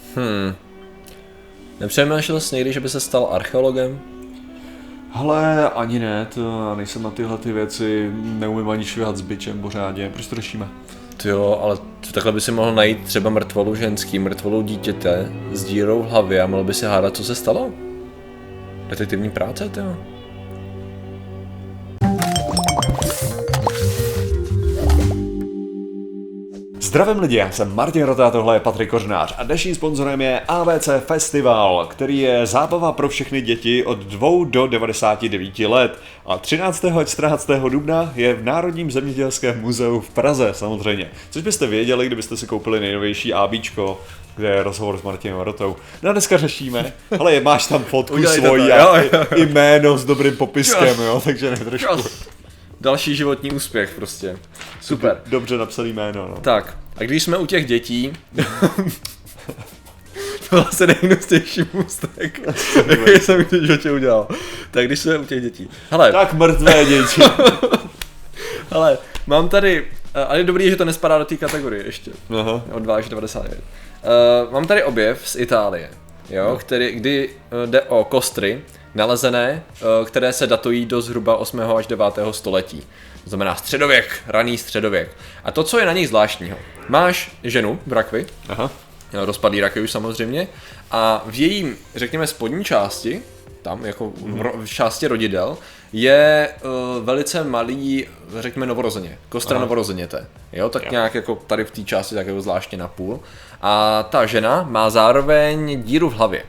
Nepřemýšlel jsi někdy, že by se stal archeologem? Hele, ani ne, to já nejsem na tyhle ty věci, neumím ani švihat s bičem pořádně, proč to řešíme? Jo, ale takhle by si mohl najít třeba mrtvolu ženský, mrtvolu dítěte s dírou v hlavě a mohl by si hádat, co se stalo. Detektivní práce, jo. Zdravím lidi, já jsem Martin Rota, tohle je Patrik Kořnář a dnešním sponzorem je ABC Festival, který je zábava pro všechny děti od 2 do 99 let. A 13. a 14. dubna je v Národním zemědělském muzeu v Praze samozřejmě. Což byste věděli, kdybyste si koupili nejnovější ABčko, kde je rozhovor s Martinem Rotou. No a dneska řešíme, ale máš tam fotku svojí a jméno s dobrým popiskem, jo, takže netrošku. Další životní úspěch prostě. Super. Dobře napsaný jméno, no. Tak, a když jsme u těch dětí, to byl asi nejhnusnější můstek, jaký jsem v životě udělal. Tak když jsme u těch dětí. Hele. Tak mrtvé děti. Hele, mám tady, ale je dobrý, že to nespadá do té kategorie ještě. Aha. Od 2 až 99. Mám tady objev z Itálie, jo, kdy jde o kostry nalezené, které se datují do zhruba 8. až 9. století. To znamená středověk, raný středověk. A to, co je na nich zvláštního, máš ženu v rakvi, rozpadlý rakvi už samozřejmě, a v jejím, řekněme, spodní části, tam jako v části rodidel, je velice malý, řekněme, novorozeně, kostra novorozeněte. Jo, tak nějak jako tady v té části tak jako zvláštně na půl. A ta žena má zároveň díru v hlavě.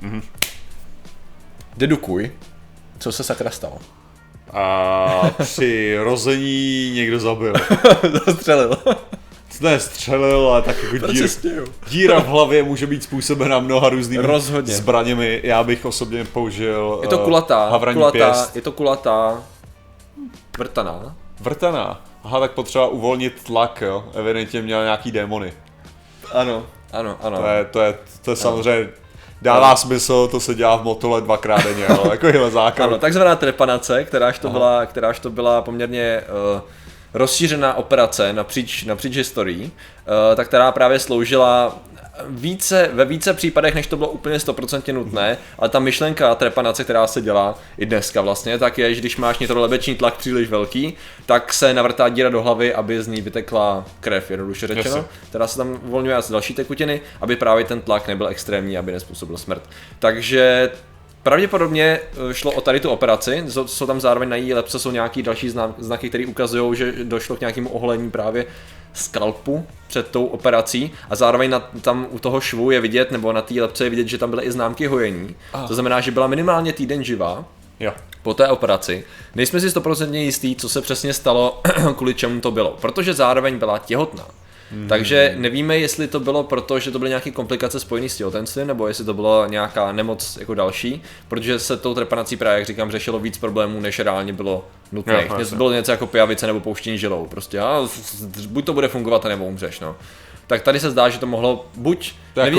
Dedukuj, co se sakra stalo. A při rození někdo zabil. Zastřelil. Ne, střelil, ale tak jako díra v hlavě může být způsobena mnoha různými zbraněmi. Já bych osobně použil je to kulatá, pěst. Je to kulatá, vrtaná. Vrtaná? Aha, tak potřeba uvolnit tlak, jo. Evidentně měl nějaký démony. Ano. To je samozřejmě... Dává smysl, to se dělá v Motole 2x denně, ale jako základ. Ano, takzvaná trepanace, kteráž to byla poměrně rozšířená operace napříč historií, tak která právě sloužila ve více případech, než to bylo úplně 100% nutné, ale ta myšlenka trepanace, která se dělá i dneska vlastně, tak je, že když máš nitrolebečný tlak příliš velký, tak se navrtá díra do hlavy, aby z ní vytekla krev, jednoduše řečeno, která se tam uvolňuje asi další tekutiny, aby právě ten tlak nebyl extrémní, aby nezpůsobil smrt. Takže pravděpodobně šlo o tady tu operaci, jsou tam zároveň na její lepce jsou nějaký další znaky, které ukazují, že došlo k nějakému oholení právě skalpu před tou operací a zároveň tam u toho švu je vidět, nebo na té lepce je vidět, že tam byly i známky hojení. To znamená, že byla minimálně týden živá. Jo. Po té operaci. Nejsme si 100% jistý, co se přesně stalo, kvůli čemu to bylo, protože zároveň byla těhotná. Takže nevíme, jestli to bylo proto, že to byly nějaké komplikace spojené s těhotenstvím, nebo jestli to byla nějaká nemoc jako další, protože se tou trepanací právě, jak říkám, řešilo víc problémů, než reálně bylo nutné. Bylo něco jako pijavice nebo pouštění žilou, prostě buď to bude fungovat, nebo umřeš, no. Tak tady se zdá, že to mohlo buď...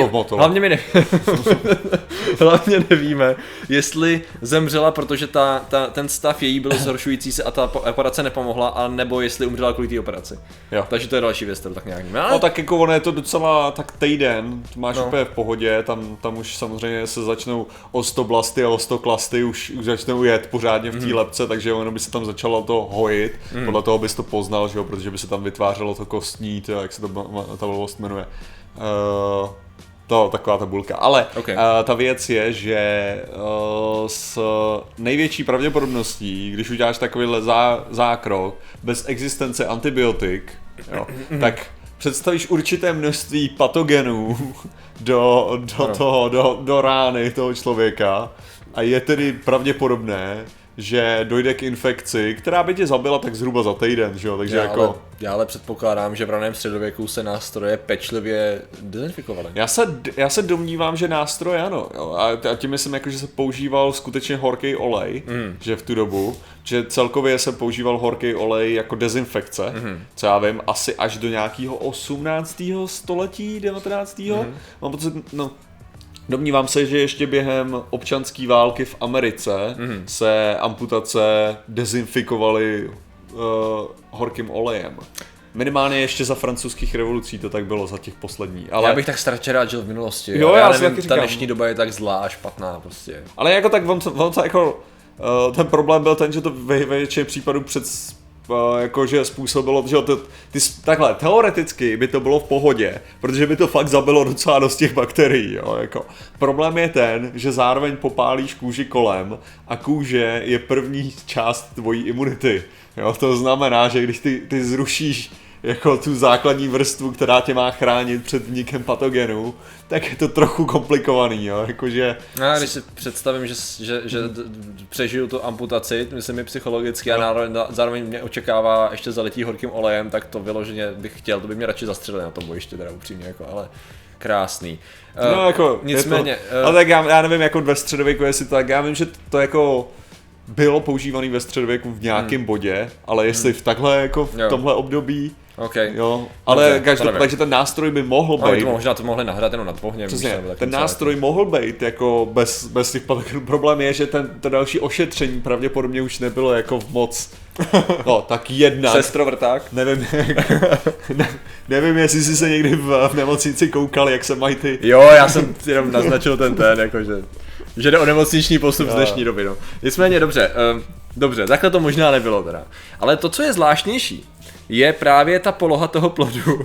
Hlavně nevíme, jestli zemřela, protože ten stav její byl zhoršující se a ta operace nepomohla, a nebo jestli umřela kvůli té operaci. Jo. Takže to je další věc, tak nějak nevíme. No tak jako ono je to docela tak týden, to máš úplně v pohodě, tam už samozřejmě se začnou ostoblasty a ostoklasty už začnou jet pořádně v té lepce, takže ono by se tam začalo to hojit, podle toho bys to poznal, že jo, protože by se tam vytvářelo to kostní, jak se ta blbost jmenuje. Taková tabulka. Ale ta věc je, že s největší pravděpodobností, když uděláš takovýhle zákrok bez existence antibiotik, jo, tak představíš určité množství patogenů do rány toho člověka a je tedy pravděpodobné, že dojde k infekci, která by tě zabila tak zhruba za týden, že jo, takže Já ale předpokládám, že v raném středověku se nástroje pečlivě dezinfikovaly. Já se domnívám, že nástroje ano, jo, a tím myslím jako, že se používal skutečně horký olej, že v tu dobu, že celkově se používal horký olej jako dezinfekce, co já vím, asi až do nějakého 18. století, 19. Mám pocit, domnívám se, že ještě během občanské války v Americe se amputace dezinfikovaly horkým olejem. minimálně ještě za francouzských revolucí to tak bylo, za těch poslední. Ale... Já bych tak strašně rád žil v minulosti. Jo, já nevím, taky ta říkám. dnešní doba je tak zlá a špatná prostě. Ale jako tak on to jako, ten problém byl ten, že to ve většině případů jakože způsobilo, že takhle, teoreticky by to bylo v pohodě, protože by to fakt zabilo docela dost těch bakterií, jo, jako. Problém je ten, že zároveň popálíš kůži kolem a kůže je první část tvojí imunity, jo, to znamená, že když ty zrušíš jako tu základní vrstvu, která tě má chránit před vznikem patogenu, tak je to trochu komplikovaný, jo, jakože... Já když si představím, že přežiju tu amputaci, myslím i psychologicky a zároveň mě očekává ještě zalití horkým olejem, tak to vyloženě bych chtěl, to by mě radši zastřelili na tom bojišti, teda upřímně, jako, ale krásný. No jako, nicméně... ale tak já nevím, jako ve středověku, jestli to tak, já vím, že to jako bylo používaný ve středověku v nějakém bodě, ale jestli v takhle jako v tomhle období, okay. Jo, ale takže ten nástroj by mohl být. Možná to mohli nahrát jenom nad ohněm. Přesně, ten nástroj mohl být jako bez těch patogenů. Problém je, že to další ošetření pravděpodobně už nebylo jako v moc. No, tak jedna. Sestrovrták. Nevím, jestli jsi se někdy v nemocnici koukal, jak se mají ty... Jo, já jsem jenom naznačil ten, jakože... Že jde o nemocniční postup z dnešní doby, no. Nicméně dobře, takhle to možná nebylo teda. Ale to, co je zvláštnější, je právě ta poloha toho plodu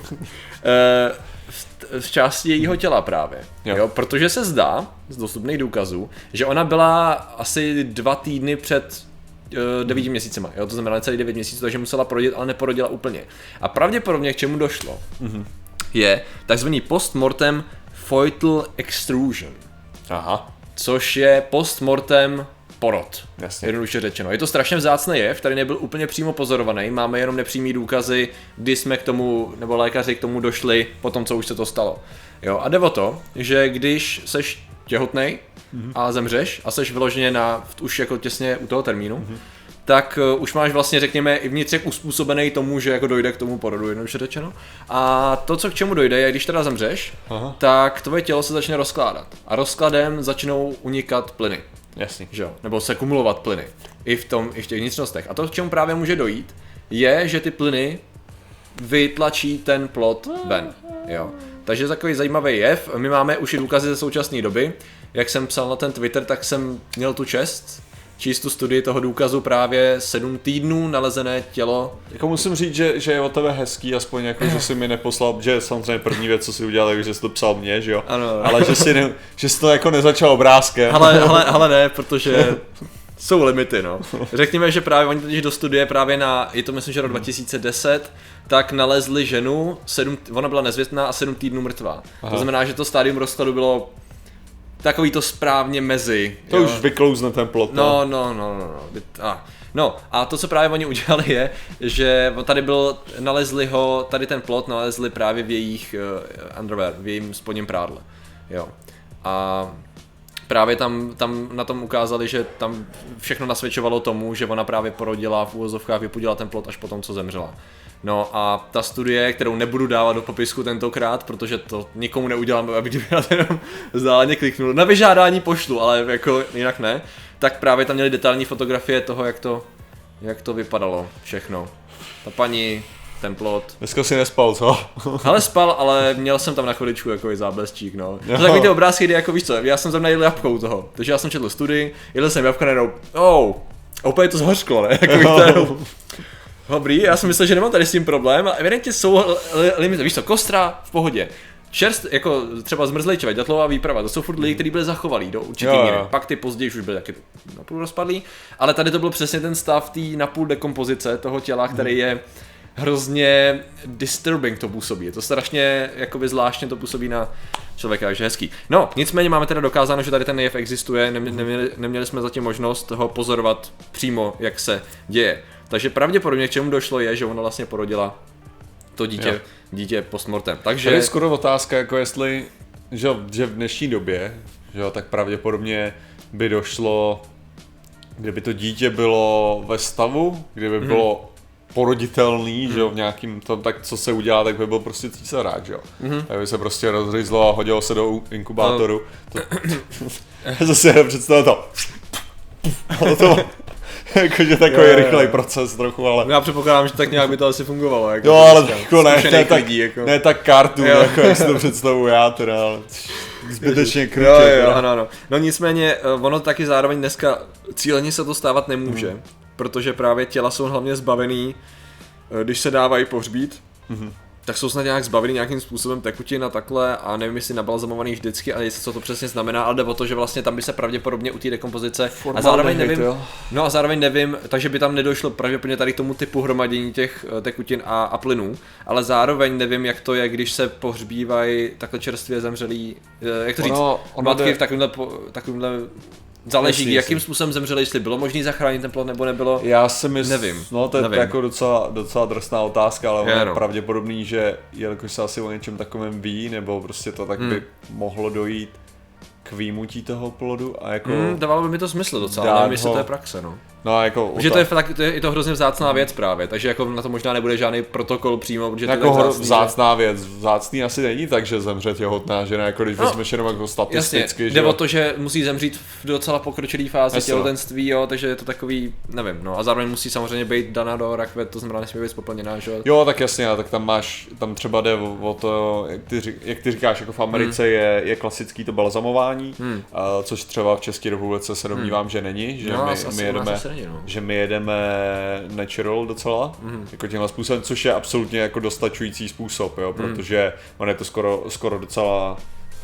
v části jejího těla právě. Jo, protože se zdá, z dostupných důkazů, že ona byla asi 2 týdny před 9 měsícema, jo, to znamená celý 9 měsíců, takže musela porodit, ale neporodila úplně. A pravděpodobně k čemu došlo, je takzvaný postmortem fetal extrusion. Aha. Což je postmortem porod. Jasně. Jednoduše řečeno. Je to strašně vzácný jev, který nebyl úplně přímo pozorovaný, máme jenom nepřímý důkazy, kdy jsme k tomu, nebo lékaři k tomu došli po tom, co už se to stalo. Jo, a jde o to, že když seš těhotnej a zemřeš a seš vyloženě už jako těsně u toho termínu, tak už máš vlastně, řekněme, i vnitřek uspůsobený tomu, že jako dojde k tomu porodu, jednoduše řečeno. A to, co k čemu dojde, je, když teda zemřeš, tak tvoje tělo se začne rozkládat. A rozkladem začnou unikat plyny. Jasně. Že jo? Nebo se kumulovat plyny. I v těch vnitřnostech. A to, k čemu právě může dojít, je, že ty plyny vytlačí ten plod ven. Jo. Takže takový zajímavý jev. My máme už i důkazy ze současné doby. Jak jsem psal na ten Twitter, tak jsem měl tu čest číst tu studii toho důkazu právě 7 týdnů nalezené tělo. Jako musím říct, že je o tebe hezký, aspoň jako, že jsi mi neposlal, že samozřejmě první věc, co jsi udělal, takže jsi to psal mně, že jo? Ano. Ale že jsi to jako nezačal obrázkem. Ale ne, protože jsou limity, no. Řekněme, že právě oni totiž do studie právě je to myslím, že rok 2010, tak nalezli ženu, ona byla nezvěstná a 7 týdnů mrtvá. Aha. To znamená, že to stádium rozkladu bylo takový to správně mezi. To jo? Už vyklouzne ten plot. No a to, co právě oni udělali je, že tady ten plot nalezli právě v jejich underwear, v jejím spodním prádle. Jo. A právě tam na tom ukázali, že tam všechno nasvědčovalo tomu, že ona právě porodila v úvozovkách, vypudila ten plod až potom, co zemřela. No a ta studie, kterou nebudu dávat do popisku tentokrát, protože to nikomu neudělám, aby kdyby na to jenom vzdáleně kliknul. Na vyžádání pošlu, ale jako jinak ne. Tak právě tam měli detailní fotografie toho, jak to vypadalo všechno. Ta paní, ten plot. Dneska si nespal, co? Ale spal, ale měl jsem tam na chviličku jako záblesčík, no. To takový ty obrázky, kdy jako víš co, já jsem tam najedl jabkou toho. Takže já jsem četl studii, jedl jsem jabka najednou, úplně to zhořklo, ne? Jako dobrý, já jsem myslel, že nemám tady s tím problém, ale evidentně jsou limity, víš co, kostra v pohodě. Čerst, jako třeba zmrzlejčové, datlová výprava, to jsou furt lidi, kteří byli zachovalí do určitý míry. Pak ty později už byly taky napůl rozpadlý, ale tady to byl přesně ten stav té napůl dekompozice toho těla, který je hrozně disturbing to působí. Je to strašně jakoby zvláštně to působí na člověka, takže hezký. No, nicméně máme teda dokázáno, že tady ten jev existuje, neměli jsme zatím možnost ho pozorovat přímo, jak se děje. Takže pravděpodobně k čemu došlo je, že ona vlastně porodila to dítě postmortem. Takže je skoro otázka, jako jestli, že v dnešní době, že tak pravděpodobně by došlo, kdyby to dítě bylo ve stavu, kdyby bylo poroditelný, že jo, v nějakým tom, tak co se udělá, tak by byl prostě císařák, že jo. Tak by se prostě rozřízlo a hodilo se do inkubátoru. Já zase představil to. Jakože takový rychlej proces trochu, ale... Já předpokládám, že tak nějak by to asi fungovalo. Jako jo, ale jako ne jako. Ne tak kartu, jako jak si to představuji já teda, ale zbytečně krutě. Ano. No nicméně, ono taky zároveň dneska cíleně se to stávat nemůže, protože právě těla jsou hlavně zbavený, když se dávají pohřbít, tak jsou snad nějak zbavený nějakým způsobem tekutin a takhle a nevím, jestli nabalzamovaný vždycky a jestli co to přesně znamená, ale jde o to, že vlastně tam by se pravděpodobně u té dekompozice a zároveň nevím, a zároveň nevím, takže by tam nedošlo pravděpodobně tady k tomu typu hromadění těch tekutin a plynů, ale zároveň nevím, jak to je, když se pohřbívají takhle čerstvě zemřelí, jak to říct, matky v takovýmhle záleží, jakým způsobem zemřeli, jestli bylo možné zachránit ten plod nebo nebylo. Já si myslím, nevím. No to je jako docela drsná otázka, ale je pravděpodobný, že jelikož se asi o něčem takovém ví, nebo prostě to tak by mohlo dojít k výjimutí toho plodu a jako... dávalo by mi to smysl docela, nevím, jestli to je praxe, no. No jako... Že to je to hrozně vzácná věc právě, takže jako na to možná nebude žádný protokol přímo, protože jako to je vzácná věc, vzácný asi není tak, že zemře těhotná žena, jako když vezmeš jenom jako statisticky, jasně, jde o to, že musí zemřít v docela pokročilé fázi těhotenství, jo, takže je to takový, nevím, no a zároveň musí samozřejmě být daná do rakve, to znamená nesmí být spoplněná, že jo, tak jasně, tak tam třeba jde o to, jak ty říkáš, jako v Americe je klasický to balzamování, což třeba v České republice se domnívám, že není, že že my jedeme natural docela, jako tímhle způsobem, což je absolutně jako dostačující způsob, jo, protože on je to skoro docela...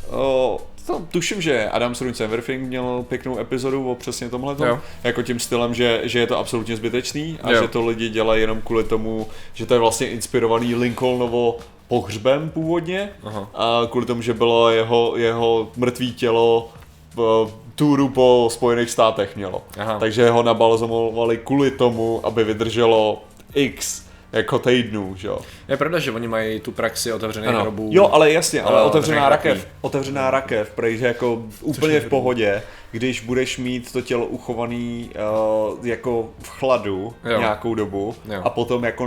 tuším, že Adam's Ruins Everything měl pěknou epizodu o přesně tomhletom, jako tím stylem, že je to absolutně zbytečný a že to lidi dělají jenom kvůli tomu, že to je vlastně inspirovaný Lincolnovo pohřbem původně a kvůli tomu, že bylo jeho mrtvý tělo túru po Spojených státech mělo. Takže ho nabalzamovali kvůli tomu, aby vydrželo X jako týdnů, že jo. Je pravda, že oni mají tu praxi otevřených hrobů. Jo, ale jasně, ale otevřená rakev, protože jako úplně v pohodě, když budeš mít to tělo uchovaný jako v chladu nějakou dobu a potom jako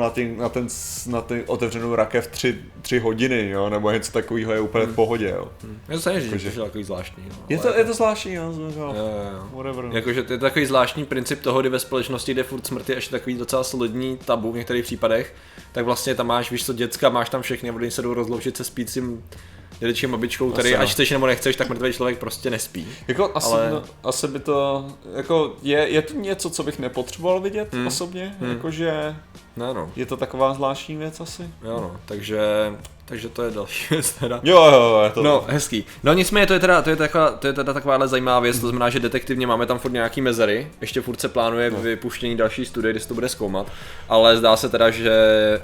na ty otevřenou rakev 3 hodiny, jo, nebo něco takového je úplně v pohodě, jo. Je to stejně, že to je takový zvláštní. Jo. Je to zvláštní, jo. Whatever. Jakože to je takový zvláštní princip toho, kdy ve společnosti, kde furt smrt je ještě takový docela solidní tabu v některých případech, tak vlastně tam máš, víš co, děcka, máš tam všechny a oni se jdou rozloučit se spícím dědečkem babičkou, který ať chceš nebo nechceš, tak mrtvý člověk prostě nespí. Jako asi by to, jako je to něco, co bych nepotřeboval vidět osobně, jakože je to taková zvláštní věc asi. Jo no, takže to je další věc teda. Jo, je to. No, hezký. No nicméně to je teda takováhle zajímavá věc, to znamená, že detektivně máme tam furt nějaký mezery, ještě furt se plánuje vypuštění další studie, kde se to bude zkoumat, ale zdá se teda, že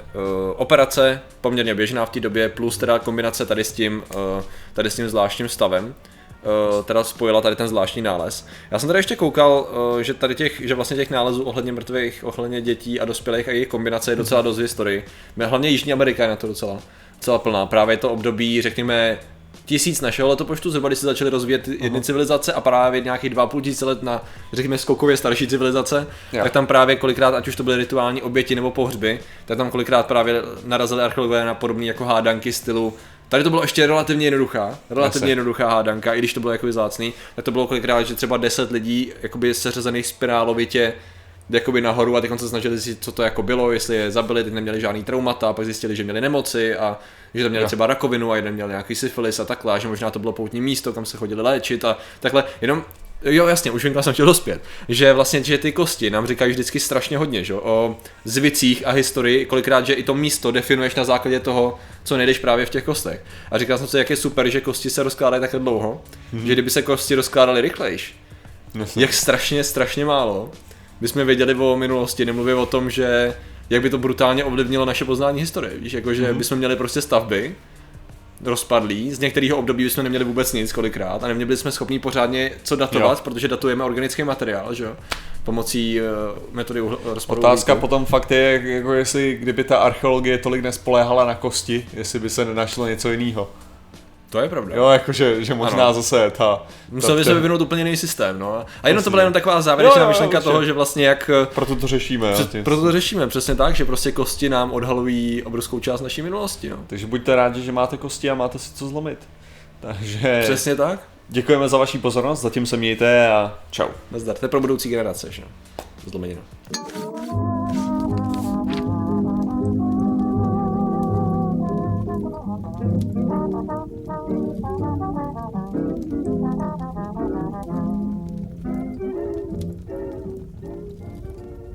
operace poměrně běžná v té době, plus teda kombinace tady s tím zvláštním stavem, teda spojila tady ten zvláštní nález. Já jsem tady ještě koukal, že vlastně těch nálezů ohledně mrtvých, ohledně dětí a dospělých a jejich kombinace je docela dost v historii. Hlavně Jižní Amerika je na to docela plná. Právě to období, řekněme, 1000 našeho letopočtu, zhruba když se začaly rozvíjet jedny civilizace a právě nějakých 2,5 let na, řekněme, skokově starší civilizace, tak tam právě kolikrát, ať už to byly rituální oběti nebo pohřby, tak tam kolikrát právě narazili archeologové na podobné jako hádanky stylu. Tady to bylo ještě relativně jednoduchá hádanka, i když to bylo jako vzácný, tak to bylo kolikrát, že třeba 10 lidí jakoby seřazených spirálovitě jakoby nahoru a teď se snažili si, co to jako bylo, jestli je zabili, teď neměli žádný traumata a pak zjistili, že měli nemoci a že tam měli třeba rakovinu a jeden měl nějaký syfilis a takhle, a že možná to bylo poutní místo, kam se chodili léčit a takhle, jenom jo, jasně, už vím, kam jsem chtěl dospět, že vlastně, že ty kosti nám říkají vždycky strašně hodně, že? O zvicích a historii, kolikrát, že i to místo definuješ na základě toho, co nejdeš právě v těch kostech. A říkal jsem si, jak je super, že kosti se rozkládají takhle dlouho, že kdyby se kosti rozkládaly rychlejš, jak strašně málo bychom věděli o minulosti, nemluvím o tom, že jak by to brutálně ovlivnilo naše poznání historie, víš, jakože bychom měli prostě stavby rozpadlý, z některého období bychom neměli vůbec nic kolikrát a neměli jsme schopni pořádně co datovat, protože datujeme organický materiál, že jo, pomocí metody rozpadu. Otázka potom fakt je, jako jestli kdyby ta archeologie tolik nespoléhala na kosti, jestli by se nenašlo něco jiného. To je pravda. Jo, jakože že možná zase ta... Musel by se vyvinout úplně jiný systém, no. A jenom to byla jenom taková závěrečná myšlenka toho, že vlastně jak... Proto to řešíme. Proto to řešíme, přesně tak, že prostě kosti nám odhalují obrovskou část naší minulosti, no. Takže buďte rádi, že máte kosti a máte si co zlomit. Takže... Přesně tak. Děkujeme za vaši pozornost, zatím se mějte a čau. Nazdar, to je pro budoucí generace, že? zlomenina.